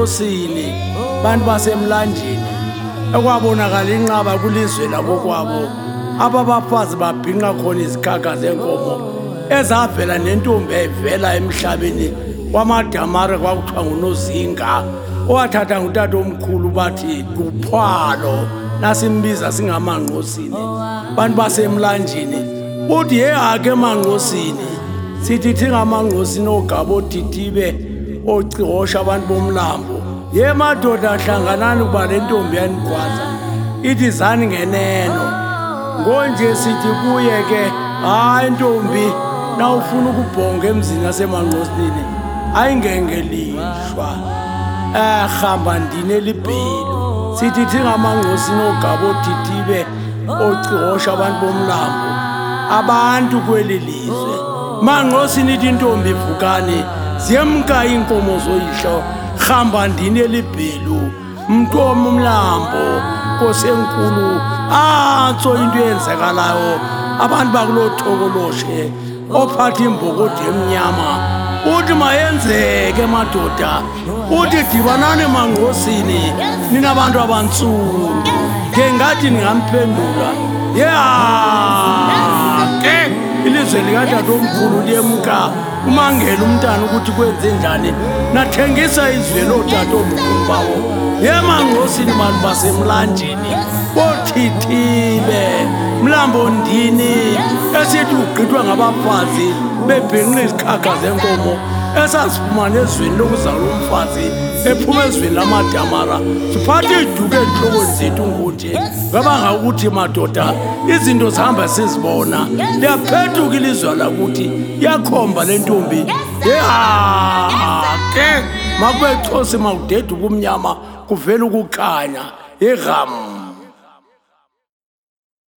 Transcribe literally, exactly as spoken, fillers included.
eMangqosini bantu basemlanjeni ekwabonakala inqaba kulizwe labo kwabo ababafazi babhinqa khona izikhaka zenkomo ezavela nentombi evela emhlabeni kwamadamara kwakuthiwa nguNozinga owathatha ngutata omkhulu bathi kuphalo nasimbiza singaMangqosini bantu basemlanjeni uthi ye ake eMangqosini sithi thingaMangqosini ogaba Ditibe ocihosha abantu bomlambo ye madoda ahlanganani kuba le ntombi yanikwaza ithi zani ngeneno ngonje sithi kuye ke hayi ntombi na ufuna ukubhonga emzini yaseMangqosini ayingengelishwa ehamba ndine libhelu sithi thingaMangqosini ogaba Ditibe ocihosha abantu bomlambo abantu kweli lizwe Mangqosini ithi intombi ivukane ziyemka inkomo zoyihlo hamba ndine libhelu mntomo umlambo Nkosi enkulu atso into eyenzekalayo abantu bakuloThokoloshe ophatha imbokodi emnyama uthi mayenzeke madoda uthi dibanane eMangqosini ninabantu abantsundu ke ngathi ningamphendula yeah ke ilizwe likatata omkhulu liyemka umangela umntana ukuthi kwenze njani nathengisa izwe lotata omkhulu bawo eMangqosini bantu basemlanjeni boThithibe mlambo ndini esithi ugqithwa ngabafazi bebhinqa izikhaka zenkomo esasifumana ezweni lokuzala umfazi ephuma ezweni lamadamara siphathe iduke enhlokweni zethu ngokuthi ngabanga ukuthi madoda izinto zihamba sizibona liyaphethuka ilizwe lakuthi yakhomba le ntombi ke makube xhosa makudede ubumnyama kuvela ukukhanya eGam